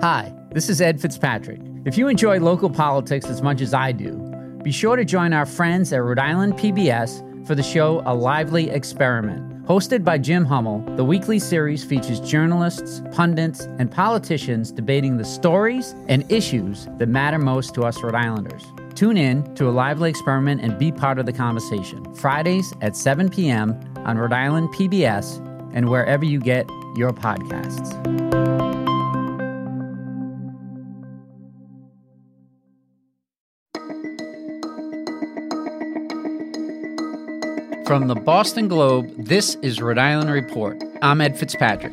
Hi, this is Ed Fitzpatrick. If you enjoy local politics as much as I do, be sure to join our friends at Rhode Island PBS for the show A Lively Experiment. Hosted by Jim Hummel, the weekly series features journalists, pundits, and politicians debating the stories and issues that matter most to us Rhode Islanders. Tune in to A Lively Experiment and be part of the conversation. Fridays at 7 p.m. on Rhode Island PBS and wherever you get your podcasts. From the Boston Globe, this is Rhode Island Report. I'm Ed Fitzpatrick.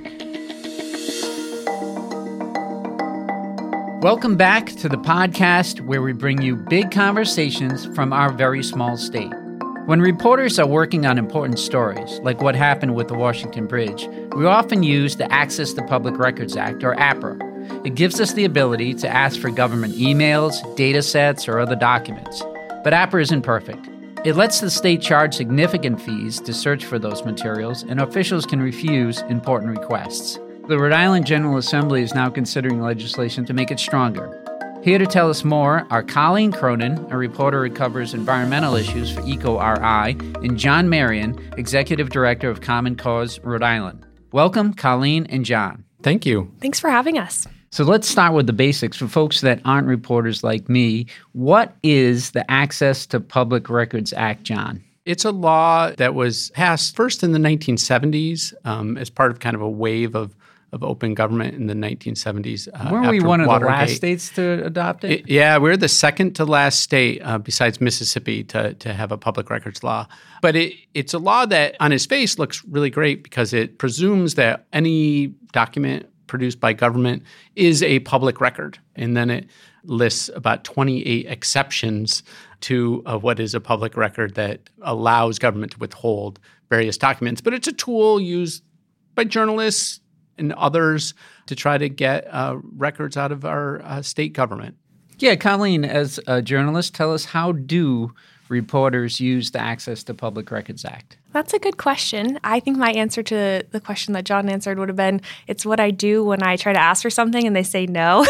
Welcome back to the podcast where we bring you big conversations from our very small state. When reporters are working on important stories, like what happened with the Washington Bridge, we often use the Access to Public Records Act, or APRA. It gives us the ability to ask for government emails, data sets, or other documents. But APRA isn't perfect. It lets the state charge significant fees to search for those materials, and officials can refuse important requests. The Rhode Island General Assembly is now considering legislation to make it stronger. Here to tell us more are Colleen Cronin, a reporter who covers environmental issues for EcoRI, and John Marion, Executive Director of Common Cause Rhode Island. Welcome, Colleen and John. Thank you. Thanks for having us. So let's start with the basics. For folks that aren't reporters like me, what is the Access to Public Records Act, John? It's a law that was passed first in the 1970s as part of kind of a wave of open government in the 1970s. Weren't we one of Watergate. The last states to adopt it? Yeah, we're the second to last state besides Mississippi to have a public records law. But it's a law that on its face looks really great because it presumes that any document produced by government is a public record. And then it lists about 28 exceptions to what is a public record that allows government to withhold various documents. But it's a tool used by journalists and others to try to get records out of our state government. Yeah, Colleen, as a journalist, tell us, how do reporters use the Access to Public Records Act? That's a good question. I think my answer to the question that John answered would have been, it's what I do when I try to ask for something and they say no.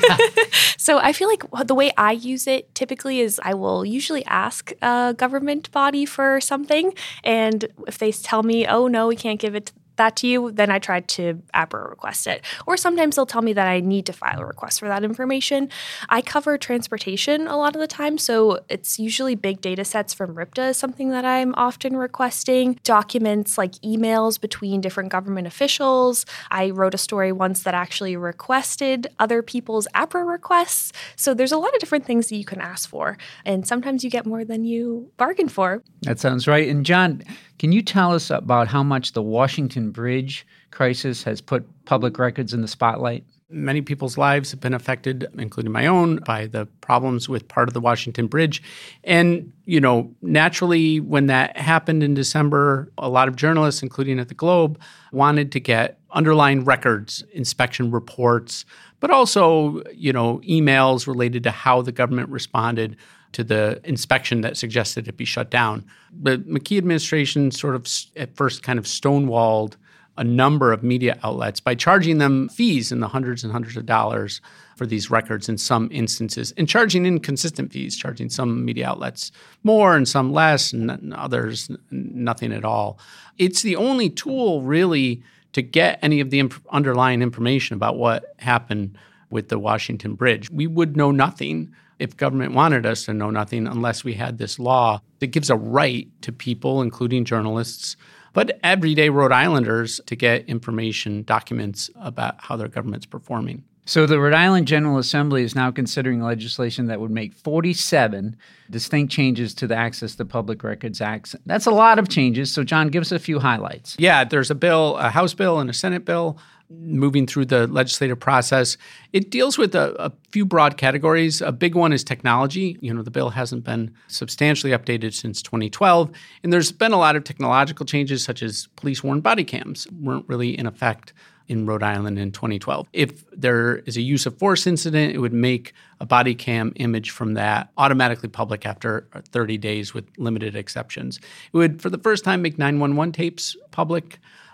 So I feel like the way I use it typically is I will usually ask a government body for something. And if they tell me, oh, no, we can't give it that to you, then I try to APRA request it. Or sometimes they'll tell me that I need to file a request for that information. I cover transportation a lot of the time, so it's usually big data sets from RIPTA is something that I'm often requesting. Documents like emails between different government officials. I wrote a story once that actually requested other people's APRA requests. So there's a lot of different things that you can ask for, and sometimes you get more than you bargain for. That sounds right. And John, can you tell us about how much the Washington Bridge crisis has put public records in the spotlight? Many people's lives have been affected, including my own, by the problems with part of the Washington Bridge. And, naturally, when that happened in December, a lot of journalists, including at the Globe, wanted to get underlying records, inspection reports, but also, emails related to how the government responded to the inspection that suggested it be shut down. The McKee administration sort of at first kind of stonewalled a number of media outlets by charging them fees in the hundreds and hundreds of dollars for these records in some instances, and charging inconsistent fees, charging some media outlets more and some less, and others nothing at all. It's the only tool really to get any of the underlying information about what happened with the Washington Bridge. We would know nothing if government wanted us to know nothing unless we had this law that gives a right to people, including journalists, but everyday Rhode Islanders, to get information, documents about how their government's performing. So the Rhode Island General Assembly is now considering legislation that would make 47 distinct changes to the Access to Public Records Act. That's a lot of changes. So John, give us a few highlights. Yeah, there's a bill, a House bill and a Senate bill moving through the legislative process. It deals with a few broad categories. A big one is technology. The bill hasn't been substantially updated since 2012. And there's been a lot of technological changes, such as police-worn body cams weren't really in effect in Rhode Island in 2012. If there is a use of force incident, it would make a body cam image from that automatically public after 30 days with limited exceptions. It would, for the first time, make 911 tapes public.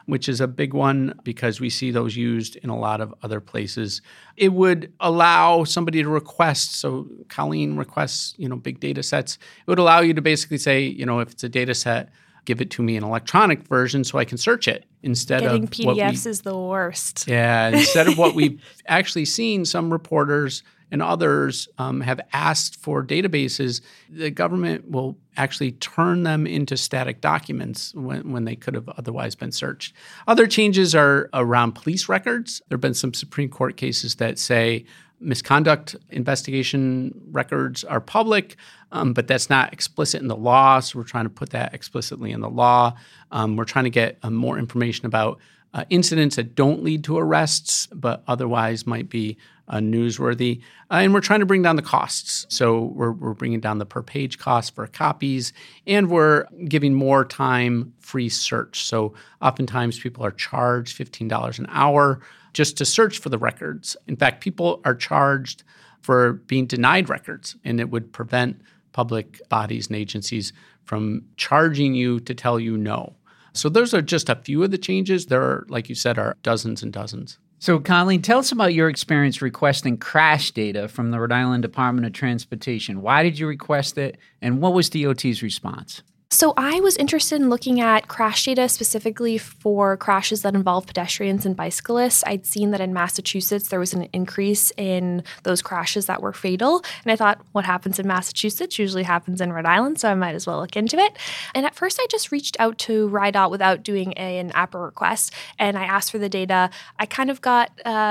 which is a big one because we see those used in a lot of other places. It would allow somebody to request, so Colleen requests, big data sets. It would allow you to basically say, if it's a data set, give it to me in electronic version so I can search it instead Getting of PDFs is the worst. Yeah, instead of what we've actually seen, some reporters and others have asked for databases. The government will actually turn them into static documents when they could have otherwise been searched. Other changes are around police records. There have been some Supreme Court cases that say misconduct investigation records are public, but that's not explicit in the law. So we're trying to put that explicitly in the law. We're trying to get more information about incidents that don't lead to arrests, but otherwise might be newsworthy. And we're trying to bring down the costs. So we're bringing down the per page cost for copies, and we're giving more time free search. So oftentimes people are charged $15 an hour just to search for the records. In fact, people are charged for being denied records, and it would prevent public bodies and agencies from charging you to tell you no. So those are just a few of the changes. There are, like you said, are dozens and dozens. So, Colleen, tell us about your experience requesting crash data from the Rhode Island Department of Transportation. Why did you request it, and what was DOT's response? So I was interested in looking at crash data specifically for crashes that involve pedestrians and bicyclists. I'd seen that in Massachusetts there was an increase in those crashes that were fatal. And I thought, what happens in Massachusetts usually happens in Rhode Island, so I might as well look into it. And at first I just reached out to RIDOT without doing an APRA request. And I asked for the data. I kind of got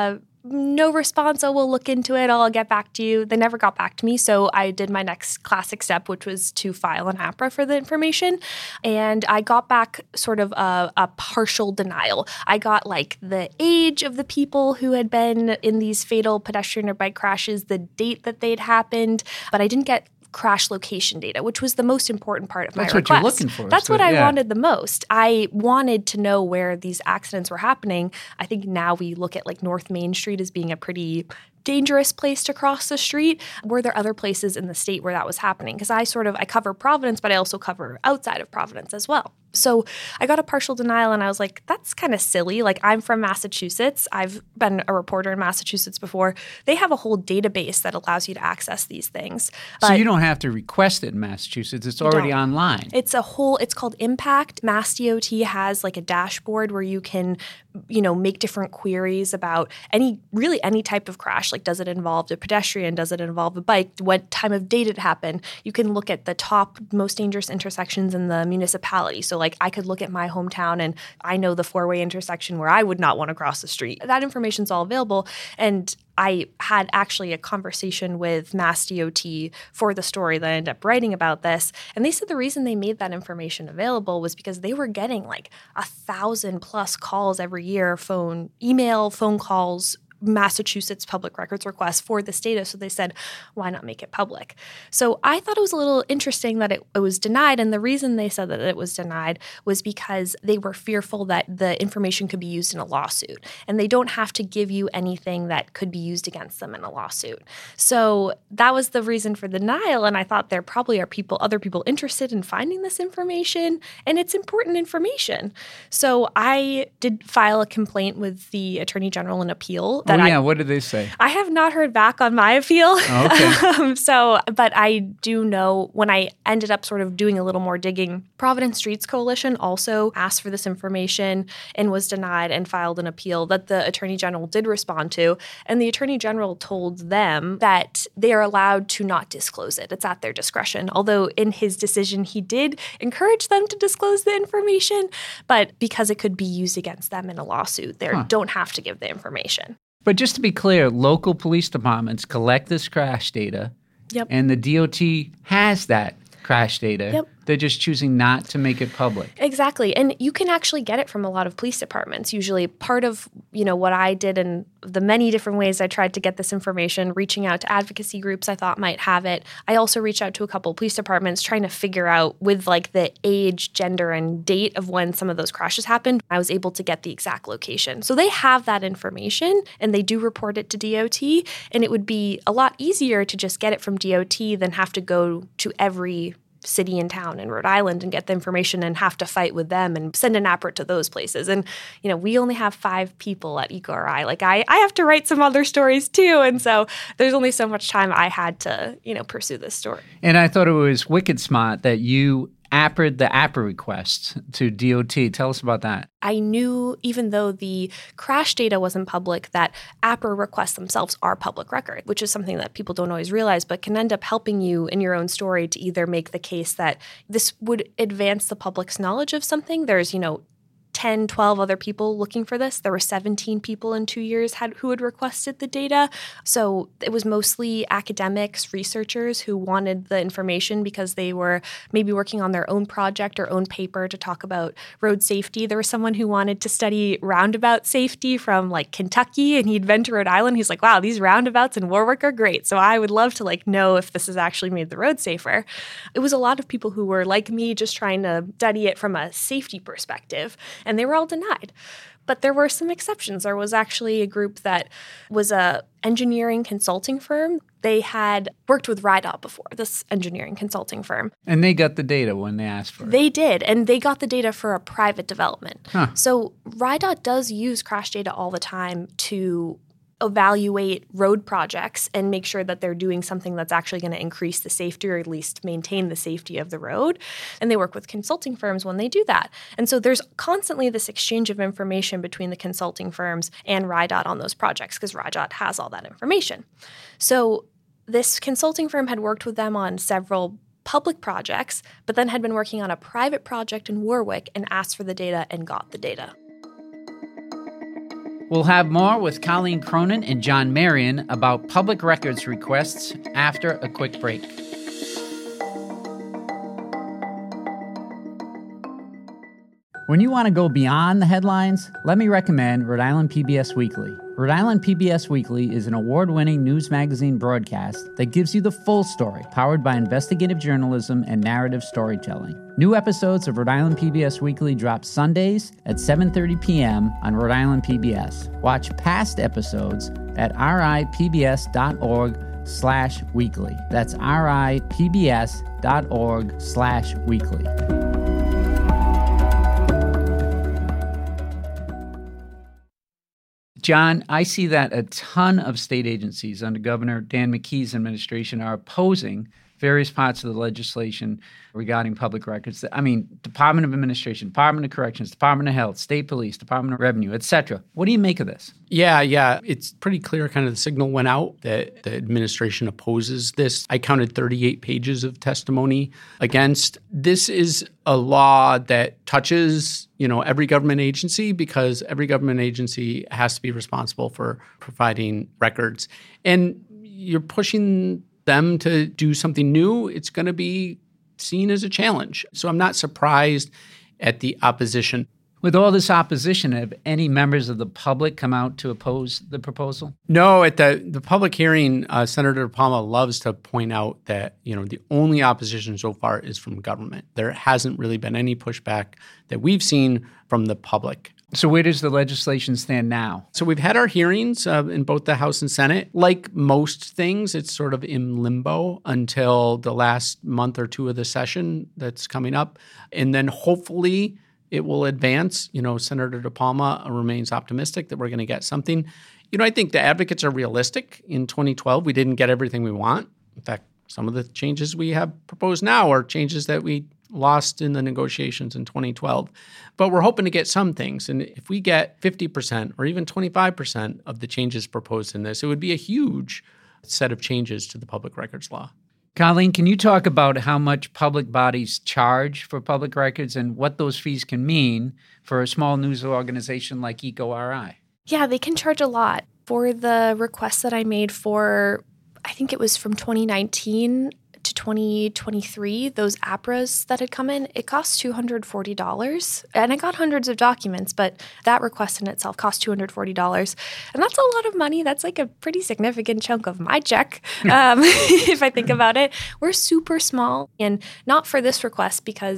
no response. Oh, we'll look into it. I'll get back to you. They never got back to me. So I did my next classic step, which was to file an APRA for the information. And I got back sort of a partial denial. I got like the age of the people who had been in these fatal pedestrian or bike crashes, the date that they'd happened, but I didn't get crash location data, which was the most important part of my request. That's what you're looking for. That's what I wanted the most. I wanted to know where these accidents were happening. I think now we look at like North Main Street as being a pretty dangerous place to cross the street. Were there other places in the state where that was happening? Because I cover Providence, but I also cover outside of Providence as well. So I got a partial denial and I was like, that's kind of silly. Like, I'm from Massachusetts. I've been a reporter in Massachusetts before. They have a whole database that allows you to access these things. So you don't have to request it in Massachusetts. It's already online. It's called Impact. Mass DOT has like a dashboard where you can, make different queries about any type of crash. Like, does it involve a pedestrian? Does it involve a bike? What time of day did it happen? You can look at the top most dangerous intersections in the municipality. So like, I could look at my hometown and I know the 4-way intersection where I would not want to cross the street. That information's all available. And I had actually a conversation with Mass DOT for the story that I ended up writing about this. And they said the reason they made that information available was because they were getting like 1,000+ calls every year, email, phone calls, Massachusetts public records requests for this data. So they said, why not make it public? So I thought it was a little interesting that it was denied. And the reason they said that it was denied was because they were fearful that the information could be used in a lawsuit. And they don't have to give you anything that could be used against them in a lawsuit. So that was the reason for the denial. And I thought there probably are other people interested in finding this information. And it's important information. So I did file a complaint with the Attorney General in appeal. What did they say? I have not heard back on my appeal. Oh, okay. But I do know when I ended up sort of doing a little more digging, Providence Streets Coalition also asked for this information and was denied and filed an appeal that the Attorney General did respond to. And the Attorney General told them that they are allowed to not disclose it. It's at their discretion. Although in his decision, he did encourage them to disclose the information, but because it could be used against them in a lawsuit, they don't have to give the information. But just to be clear, local police departments collect this crash data, and the DOT has that crash data. Yep. They're just choosing not to make it public. Exactly. And you can actually get it from a lot of police departments. Usually part of, what I did and the many different ways I tried to get this information, reaching out to advocacy groups I thought might have it. I also reached out to a couple of police departments trying to figure out with like the age, gender, and date of when some of those crashes happened. I was able to get the exact location. So they have that information and they do report it to DOT. And it would be a lot easier to just get it from DOT than have to go to every city and town in Rhode Island and get the information and have to fight with them and send an applet to those places. And, we only have 5 people at EcoRI. Like I have to write some other stories too. And so there's only so much time I had to, pursue this story. And I thought it was wicked smart that you APRA'd the APRA request to DOT. Tell us about that. I knew, even though the crash data wasn't public, that APRA requests themselves are public record, which is something that people don't always realize, but can end up helping you in your own story to either make the case that this would advance the public's knowledge of something. There's, 10, 12 other people looking for this. There were 17 people in 2 years who had requested the data. So it was mostly academics, researchers who wanted the information because they were maybe working on their own project or own paper to talk about road safety. There was someone who wanted to study roundabout safety from like Kentucky, and he'd been to Rhode Island. He's like, wow, these roundabouts in Warwick are great. So I would love to know if this has actually made the road safer. It was a lot of people who were like me, just trying to study it from a safety perspective. And they were all denied. But there were some exceptions. There was actually a group that was a engineering consulting firm. They had worked with RIDOT before, this engineering consulting firm. And they got the data when they asked for it. They did, and they got the data for a private development. Huh. So RIDOT does use crash data all the time to evaluate road projects and make sure that they're doing something that's actually going to increase the safety or at least maintain the safety of the road. And they work with consulting firms when they do that. And so there's constantly this exchange of information between the consulting firms and RIDOT on those projects because RIDOT has all that information. So this consulting firm had worked with them on several public projects, but then had been working on a private project in Warwick and asked for the data and got the data. We'll have more with Colleen Cronin and John Marion about public records requests after a quick break. When you want to go beyond the headlines, let me recommend Rhode Island PBS Weekly. Rhode Island PBS Weekly is an award-winning news magazine broadcast that gives you the full story, powered by investigative journalism and narrative storytelling. New episodes of Rhode Island PBS Weekly drop Sundays at 7:30 p.m. on Rhode Island PBS. Watch past episodes at ripbs.org/weekly. That's ripbs.org/weekly. John, I see that a ton of state agencies under Governor Dan McKee's administration are opposing various parts of the legislation regarding public records. I mean, Department of Administration, Department of Corrections, Department of Health, State Police, Department of Revenue, etc. What do you make of this? Yeah. It's pretty clear kind of the signal went out that the administration opposes this. I counted 38 pages of testimony against. This is a law that touches, every government agency because every government agency has to be responsible for providing records. And you're pushing them to do something new. It's going to be seen as a challenge. So I'm not surprised at the opposition. With all this opposition, have any members of the public come out to oppose the proposal? No, at the public hearing, Senator Palma loves to point out that, the only opposition so far is from government. There hasn't really been any pushback that we've seen from the public. So where does the legislation stand now? So we've had our hearings in both the House and Senate. Like most things, it's sort of in limbo until the last month or two of the session that's coming up. And then hopefully it will advance. Senator DePalma remains optimistic that we're going to get something. I think the advocates are realistic. In 2012, we didn't get everything we want. In fact, some of the changes we have proposed now are changes that we lost in the negotiations in 2012. But we're hoping to get some things. And if we get 50% or even 25% of the changes proposed in this, it would be a huge set of changes to the public records law. Colleen, can you talk about how much public bodies charge for public records and what those fees can mean for a small news organization like EcoRI? Yeah, they can charge a lot. For the requests that I made for, I think it was from 2019 to 2023, those APRAs that had come in, it cost $240. And I got hundreds of documents, but that request in itself cost $240. And that's a lot of money. That's like a pretty significant chunk of my check, if I think about it. We're super small, and not for this request because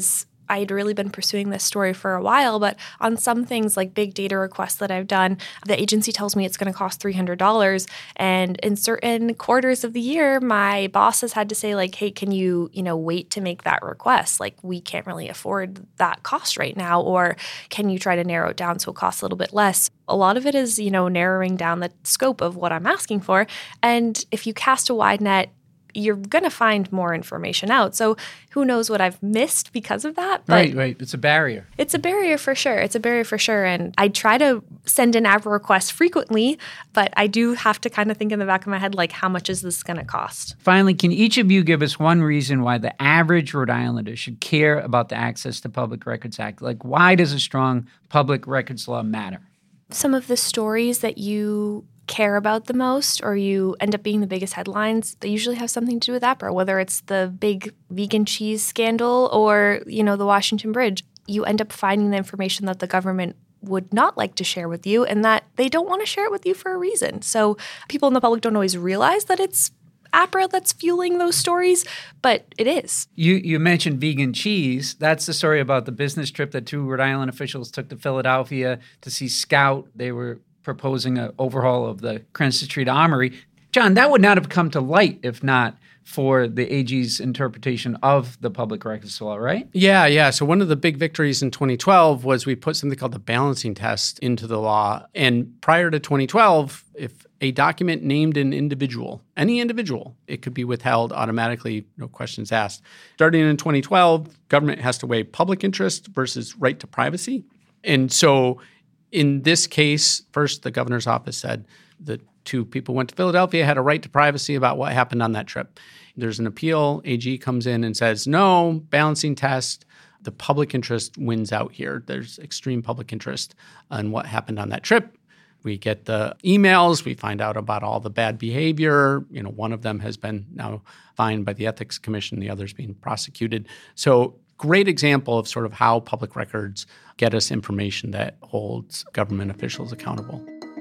I'd really been pursuing this story for a while, but on some things like big data requests that I've done, the agency tells me it's going to cost $300. And in certain quarters of the year, my boss has had to say like, hey, can you wait to make that request? Like, we can't really afford that cost right now. Or can you try to narrow it down so it costs a little bit less? A lot of it is, narrowing down the scope of what I'm asking for. And if you cast a wide net, you're going to find more information out. So who knows what I've missed because of that. But right. It's a barrier. It's a barrier for sure. And I try to send in APRA requests frequently, but I do have to kind of think in the back of my head, like, how much is this going to cost? Finally, can each of you give us one reason why the average Rhode Islander should care about the Access to Public Records Act? Like, why does a strong public records law matter? Some of the stories that you care about the most, or you end up being the biggest headlines, they usually have something to do with APRA, whether it's the big vegan cheese scandal or, the Washington Bridge. You end up finding the information that the government would not like to share with you and that they don't want to share it with you for a reason. So people in the public don't always realize that it's APRA that's fueling those stories, but it is. You mentioned vegan cheese. That's the story about the business trip that 2 Rhode Island officials took to Philadelphia to see Scout. They were proposing an overhaul of the Cranston Street Armory. John, that would not have come to light if not for the AG's interpretation of the public records law, right? Yeah. So one of the big victories in 2012 was we put something called the balancing test into the law. And prior to 2012, if a document named an individual, any individual, it could be withheld automatically, no questions asked. Starting in 2012, government has to weigh public interest versus right to privacy. And so in this case, first, the governor's office said the 2 people went to Philadelphia, had a right to privacy about what happened on that trip. There's an appeal. AG comes in and says, no, balancing test. The public interest wins out here. There's extreme public interest on what happened on that trip. We get the emails. We find out about all the bad behavior. One of them has been now fined by the Ethics Commission. The other's being prosecuted. So great example of sort of how public records get us information that holds government officials accountable.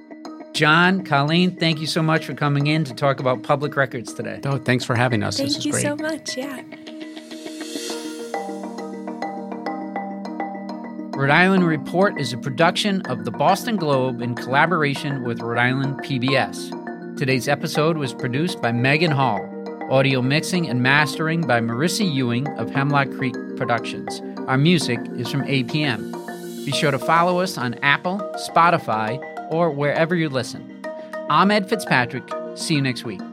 John, Colleen, thank you so much for coming in to talk about public records today. Oh, thanks for having us. This is great. Thank you so much. Yeah. Rhode Island Report is a production of the Boston Globe in collaboration with Rhode Island PBS. Today's episode was produced by Megan Hall. Audio mixing and mastering by Marissa Ewing of Hemlock Creek Productions. Our music is from APM. Be sure to follow us on Apple, Spotify, or wherever you listen. I'm Ed Fitzpatrick. See you next week.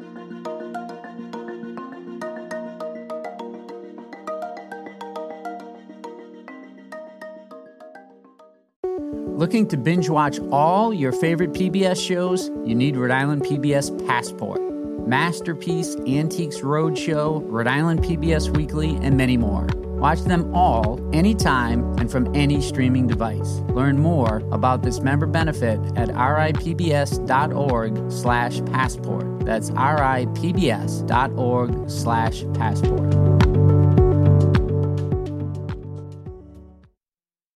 Looking to binge watch all your favorite PBS shows? You need Rhode Island PBS Passport. Masterpiece, Antiques Roadshow, Rhode Island PBS Weekly, and many more. Watch them all, anytime, and from any streaming device. Learn more about this member benefit at ripbs.org/passport. That's ripbs.org/passport.